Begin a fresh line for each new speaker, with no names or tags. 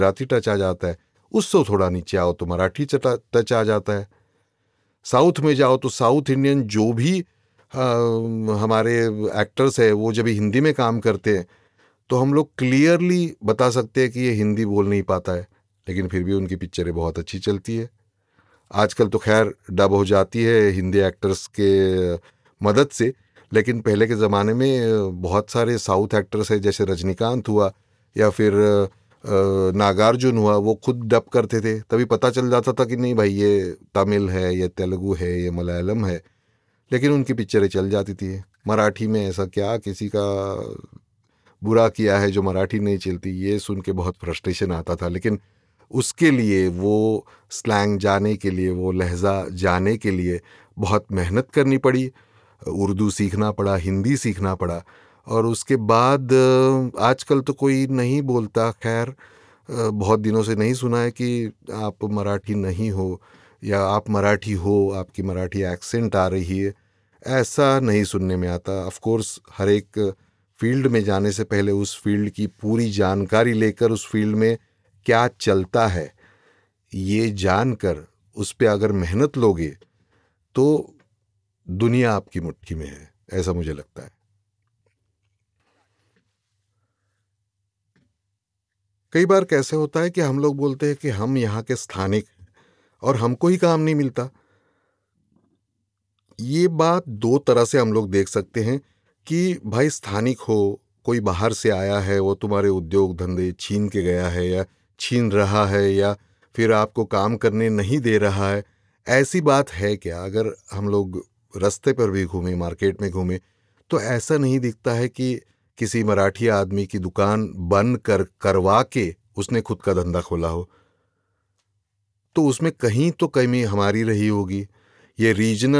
Gujarati touch आ जाता है, उससे थोड़ा नीचे आओ तो मराठी टच आ जाता है। साउथ में जाओ तो साउथ इंडियन जो भी हमारे एक्टर्स है वो जब हिंदी में काम करते हैं तो हम लोग क्लियरली बता सकते हैं कि ये हिंदी बोल नहीं पाता है, लेकिन फिर भी उनकी पिक्चरें बहुत अच्छी चलती है। आजकल तो खैर डब हो जाती है हिंदी एक्टर्स के मदद से, लेकिन पहले के ज़माने में बहुत सारे साउथ एक्टर्स हैं, जैसे रजनीकांत हुआ या फिर नागार्जुन हुआ, वो खुद डब करते थे, तभी पता चल जाता था कि नहीं भाई ये तमिल है, ये तेलुगु है, ये मलयालम है, लेकिन उनकी पिक्चरें चल जाती थी। मराठी में ऐसा क्या किसी का बुरा किया है जो मराठी नहीं चलती, ये सुन के बहुत फ्रस्ट्रेशन आता था। लेकिन उसके लिए, वो स्लैंग जाने के लिए, वो लहजा जाने के लिए बहुत मेहनत करनी पड़ी, उर्दू सीखना पड़ा, हिंदी सीखना पड़ा। और उसके बाद आजकल तो कोई नहीं बोलता, खैर बहुत दिनों से नहीं सुना है कि आप मराठी नहीं हो या आप मराठी हो, आपकी मराठी एक्सेंट आ रही है, ऐसा नहीं सुनने में आता। ऑफ कोर्स हर एक फील्ड में जाने से पहले उस फील्ड की पूरी जानकारी लेकर, उस फील्ड में क्या चलता है ये जानकर, उस पे अगर मेहनत लोगे तो दुनिया आपकी मुट्ठी में है, ऐसा मुझे लगता है। कई बार कैसे होता है कि हम लोग बोलते हैं कि हम यहाँ के स्थानिक हैं और हमको ही काम नहीं मिलता। ये बात दो तरह से हम लोग देख सकते हैं कि भाई स्थानिक हो, कोई बाहर से आया है, वो तुम्हारे उद्योग धंधे छीन के गया है या छीन रहा है या फिर आपको काम करने नहीं दे रहा है, ऐसी बात है क्या? अगर हम लोग रास्ते पर भी घूमें, मार्केट में घूमें, तो ऐसा नहीं दिखता है कि किसी मराठी आदमी की दुकान बंद करवा के उसने खुद का धंधा खोला हो। तो उसमें कहीं तो कमी हमारी रही होगी। ये रीजनल